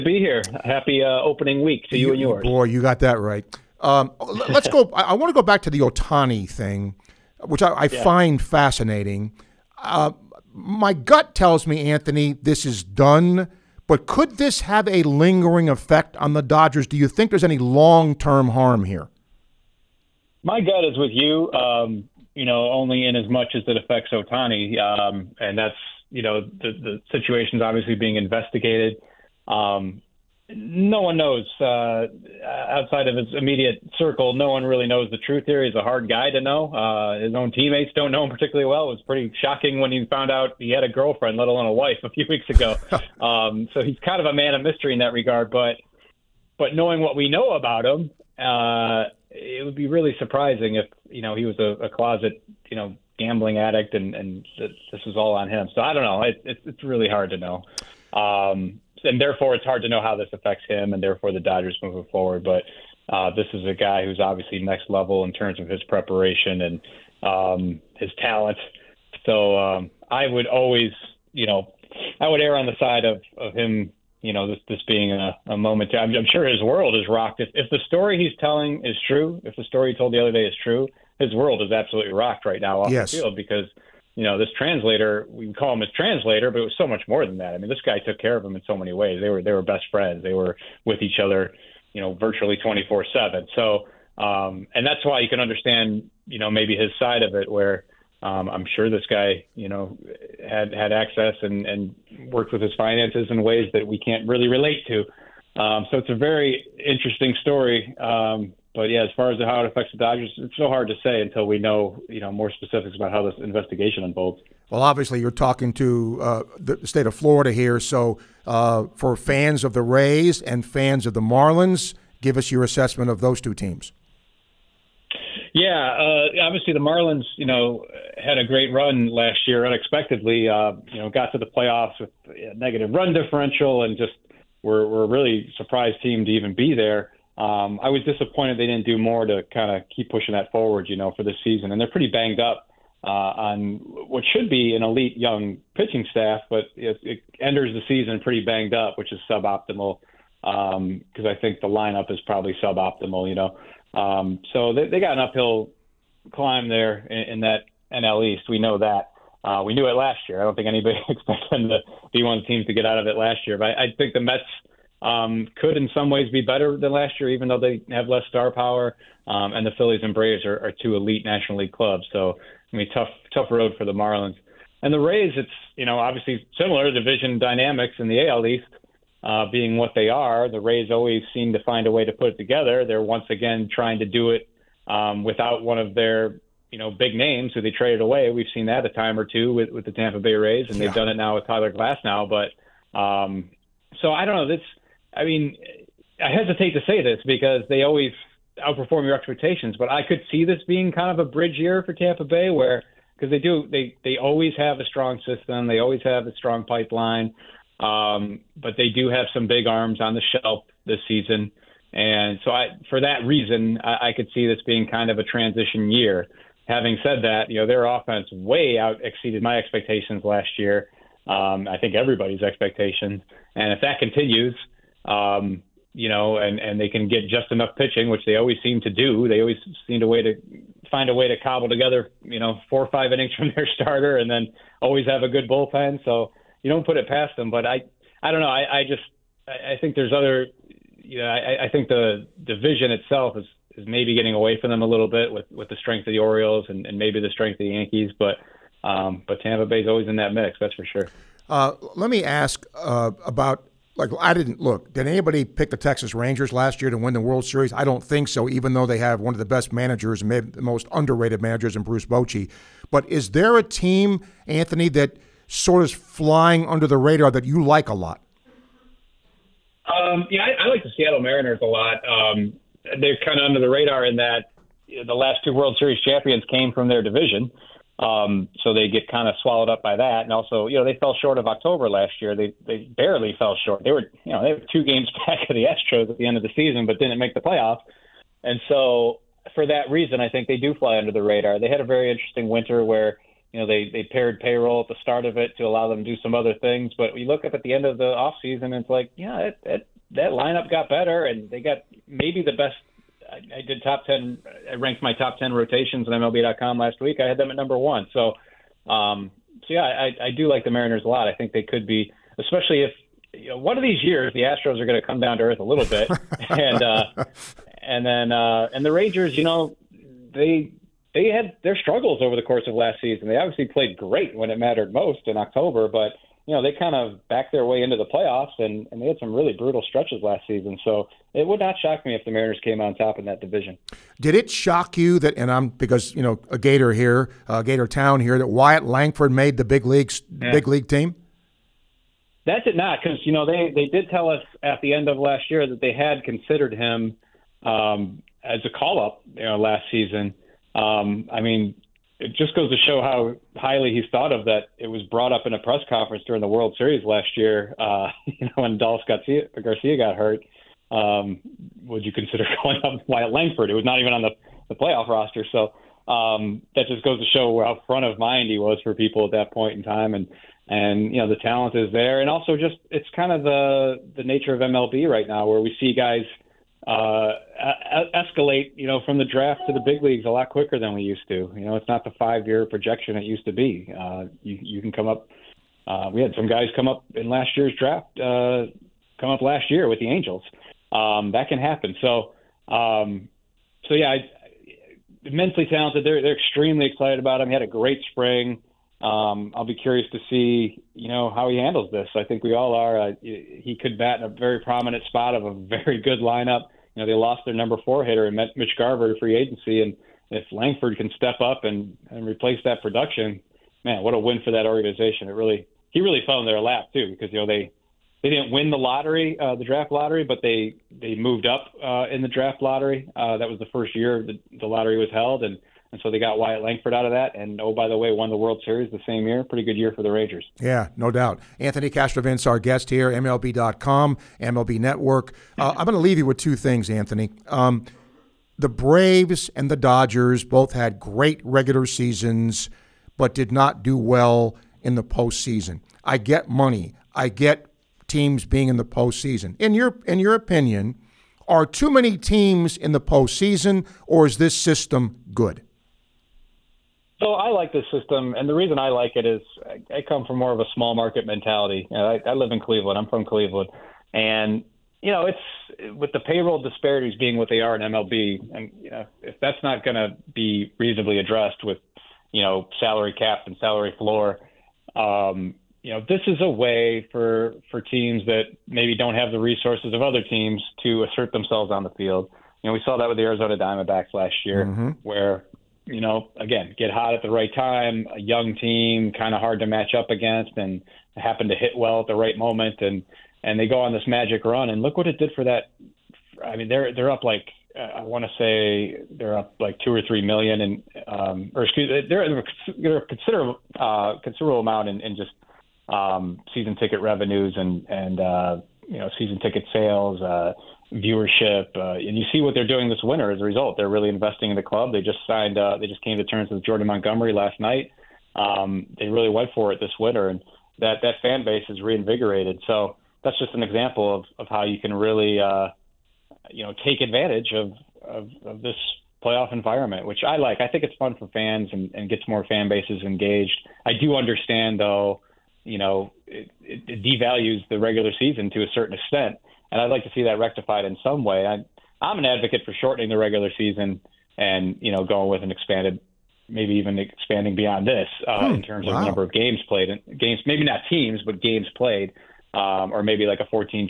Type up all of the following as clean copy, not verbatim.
Be here. Happy opening week to you and yours. Boy, you got that right. Let's go. I want to go back to the Otani thing, which I Yeah. find fascinating. My gut tells me, Anthony, this is done, but could this have a lingering effect on the Dodgers? Do you think there's any long-term harm here? My gut is with you, only in as much as it affects Otani. And that's, the situation's obviously being investigated. No one knows outside of his immediate circle. No one really knows the truth here. He's a hard guy to know. His own teammates don't know him particularly well. It was pretty shocking when he found out he had a girlfriend, let alone a wife, a few weeks ago. So he's kind of a man of mystery in that regard. But knowing what we know about him, it would be really surprising if he was a closet gambling addict and this was all on him. So I don't know. It's really hard to know. And therefore, it's hard to know how this affects him and therefore the Dodgers moving forward. But this is a guy who's obviously next level in terms of his preparation and his talent. So I would always, I would err on the side of him, this being a moment. I'm sure his world is rocked. If the story he's telling is true, if the story he told the other day is true, his world is absolutely rocked right now off the field because this translator, we can call him his translator, but it was so much more than that. I mean, this guy took care of him in so many ways. They were best friends. They were with each other, virtually 24/7. So, and that's why you can understand, maybe his side of it, where I'm sure this guy, had access and worked with his finances in ways that we can't really relate to. So it's a very interesting story. But yeah, as far as how it affects the Dodgers, it's so hard to say until we know, more specifics about how this investigation unfolds. Well, obviously, you're talking to the state of Florida here. So for fans of the Rays and fans of the Marlins, give us your assessment of those two teams. Yeah, obviously the Marlins, had a great run last year unexpectedly, got to the playoffs with a negative run differential and just were a really surprised team to even be there. I was disappointed they didn't do more to kind of keep pushing that forward, for this season. And they're pretty banged up on what should be an elite young pitching staff, but it enters the season pretty banged up, which is suboptimal because I think the lineup is probably suboptimal, So they got an uphill climb there in that NL East. We know that. We knew it last year. I don't think anybody expected them to be one of the teams to get out of it last year. But I think the Mets could in some ways be better than last year, even though they have less star power. And the Phillies and Braves are two elite National League clubs. So, tough road for the Marlins. And the Rays, it's, obviously similar division dynamics in the AL East, being what they are. The Rays always seem to find a way to put it together. They're once again trying to do it without one of their, big names who they traded away. We've seen that a time or two with the Tampa Bay Rays, and they've done it now with Tyler Glasnow. But so I don't know. I hesitate to say this because they always outperform your expectations, but I could see this being kind of a bridge year for Tampa Bay because they always have a strong system. They always have a strong pipeline. But they do have some big arms on the shelf this season. And so for that reason, I could see this being kind of a transition year. Having said that, their offense way out exceeded my expectations last year. I think everybody's expectations. And if that continues, and they can get just enough pitching, which they always seem to do, they always seem to find a way to cobble together, 4 or 5 innings from their starter and then always have a good bullpen. So you don't put it past them, but I don't know. I think there's other, I think the division itself is maybe getting away from them a little bit with the strength of the Orioles and maybe the strength of the Yankees, but Tampa Bay's always in that mix. That's for sure. Let me ask about, did anybody pick the Texas Rangers last year to win the World Series? I don't think so, even though they have one of the best managers, maybe the most underrated managers in Bruce Bochy. But is there a team, Anthony, that sort of flying under the radar that you like a lot? I like the Seattle Mariners a lot. They're kind of under the radar in that the last 2 World Series champions came from their division. So they get kind of swallowed up by that. And also, they fell short of October last year. They barely fell short. They were 2 games back of the Astros at the end of the season, but didn't make the playoffs. And so for that reason, I think they do fly under the radar. They had a very interesting winter where, they paired payroll at the start of it to allow them to do some other things. But we look up at the end of the offseason and it's like, it that lineup got better, and they got maybe the best. I did top 10. I ranked my top 10 rotations on MLB.com last week. I had them at number one. So yeah, I do like the Mariners a lot. I think they could be, especially if one of these years the Astros are going to come down to earth a little bit, and the Rangers, they had their struggles over the course of last season. They obviously played great when it mattered most in October, but they kind of backed their way into the playoffs, and they had some really brutal stretches last season. So it would not shock me if the Mariners came on top in that division. Did it shock you that, and I'm because a Gator here, Gator Town here, that Wyatt Langford made the big league team? That did not, because they did tell us at the end of last year that they had considered him as a call-up last season. It just goes to show how highly he's thought of, that it was brought up in a press conference during the World Series last year, when Dallas Garcia got hurt. Would you consider calling up Wyatt Langford? It was not even on the playoff roster. So that just goes to show how front of mind he was for people at that point in time. And the talent is there. And also just it's kind of the nature of MLB right now, where we see guys escalate, from the draft to the big leagues a lot quicker than we used to. It's not the 5-year projection it used to be. You can come up. We had some guys come up in last year's draft, come up last year with the Angels. That can happen. So yeah, immensely talented. They're extremely excited about him. He had a great spring. I'll be curious to see, how he handles this. I think we all are. He could bat in a very prominent spot of a very good lineup. They lost their number 4 hitter and Mitch Garver to free agency. And if Langford can step up and replace that production, man, what a win for that organization. He really fell in their lap too, because, they didn't win the lottery, the draft lottery, but they moved up in the draft lottery. That was the first year the lottery was held. And so they got Wyatt Langford out of that. And, oh, by the way, won the World Series the same year. Pretty good year for the Rangers. Yeah, no doubt. Anthony Castrovince, our guest here, MLB.com, MLB Network. I'm going to leave you with two things, Anthony. The Braves and the Dodgers both had great regular seasons but did not do well in the postseason. I get money. I get teams being in the postseason. In your opinion, are too many teams in the postseason, or is this system good? So I like this system, and the reason I like it is I come from more of a small market mentality. I live in Cleveland. I'm from Cleveland. And, it's with the payroll disparities being what they are in MLB, and, if that's not going to be reasonably addressed with, salary cap and salary floor, this is a way for teams that maybe don't have the resources of other teams to assert themselves on the field. We saw that with the Arizona Diamondbacks last year, where again, get hot at the right time, a young team, kind of hard to match up against, and happen to hit well at the right moment, and they go on this magic run. And look what it did for that. I mean, they're up like I want to say they're up like $2 or $3 million, and they're a considerable amount in just season ticket revenues and season ticket sales. Viewership, and you see what they're doing this winter as a result. They're really investing in the club. They just came to terms with Jordan Montgomery last night. They really went for it this winter, and that fan base is reinvigorated. So that's just an example of how you can really, take advantage of this playoff environment, which I like. I think it's fun for fans and gets more fan bases engaged. I do understand, though, it devalues the regular season to a certain extent. And I'd like to see that rectified in some way. I'm an advocate for shortening the regular season and, going with an expanded, maybe even expanding beyond this in terms of the number of games played. Games, maybe not teams, but games played, or maybe like a 14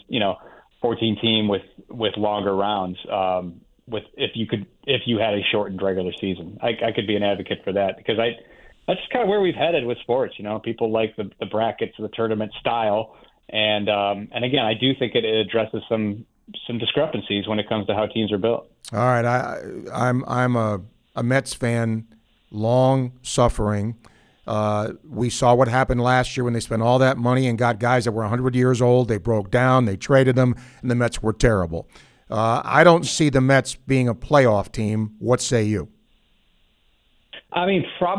team with longer rounds. If you had a shortened regular season, I could be an advocate for that, because that's kind of where we've headed with sports. People like the brackets, the tournament style. And again, I do think it addresses some discrepancies when it comes to how teams are built. All right, I'm a Mets fan, long suffering. We saw what happened last year when they spent all that money and got guys that were 100 years old. They broke down, they traded them, and the Mets were terrible. I don't see the Mets being a playoff team. What say you? I mean, probably.